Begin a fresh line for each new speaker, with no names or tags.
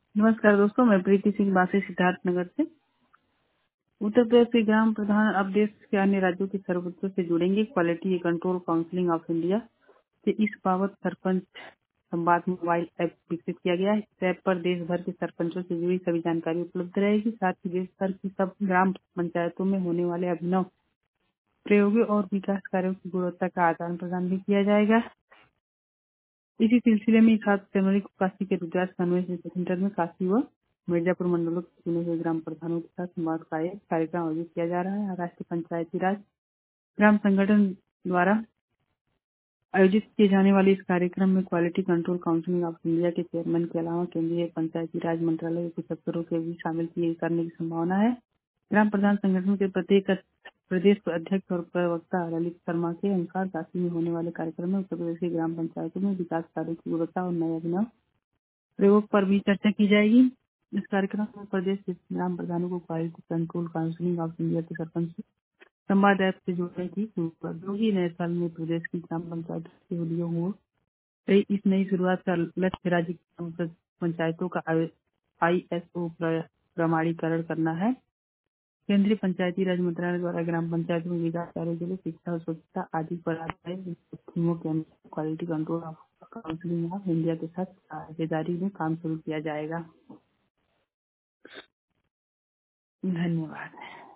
नमस्कार दोस्तों, मैं प्रीति सिंह बासी सिद्धार्थ नगर से। उत्तर प्रदेश के ग्राम प्रधान अब देश के अन्य राज्यों के सरपंचों से जुड़ेंगे। Quality control counselling of India से इस बाबत सरपंच संवाद मोबाइल ऐप विकसित किया गया है। इस ऐप पर देश भर के सरपंचों से जुड़ी सभी जानकारी उपलब्ध रहेगी। साथ ही देश भर की सब ग्राम पंचायतों में होने वाले अभिनव प्रयोगों और विकास कार्यों की गुणवत्ता का आदान प्रदान भी किया जाएगा। इसी सिलसिले में 7 जनवरी को काशी के रुद्राक्ष कन्वेंशन सेंटर में काशी व मिर्जापुर मंडलों के चुने हुए ग्राम प्रधानों के साथ संवाद का एक कार्यक्रम आयोजित किया जा रहा है। राष्ट्रीय पंचायती राज ग्राम संगठन द्वारा आयोजित किए जाने वाले इस कार्यक्रम में quality control council of India के चेयरमैन के अलावा केंद्रीय पंचायती राज मंत्रालय के कुछ अफसरों के भी शामिल किए करने की संभावना है। ग्राम प्रधान संगठन के प्रत्येक प्रदेश अध्यक्ष और प्रवक्ता ललित शर्मा के अनुसार काशी में होने वाले कार्यक्रम में उत्तर प्रदेश की ग्राम पंचायतों में विकास कार्यों की गुणवत्ता और नए अभिनव प्रयोग पर भी चर्चा की जाएगी। इस कार्यक्रम में प्रदेश के ग्राम प्रधानों को quality control counselling of India के सरपंच संवाद ऐप से जुड़ने की जरूरत होगी। नए साल में प्रदेश की ग्राम पंचायतों की होलियों हो रही इस नई शुरुआत का लक्ष्य राज्य की ग्राम पंचायतों का ISO प्रमाणीकरण करना है। केंद्रीय पंचायती राज मंत्रालय द्वारा ग्राम पंचायतों में विकास कार्यों के लिए शिक्षा और स्वच्छता आदि पर आधारित थीमों के अनुसार quality control counselling of India के साथ साझेदारी में काम शुरू किया जाएगा। धन्यवाद।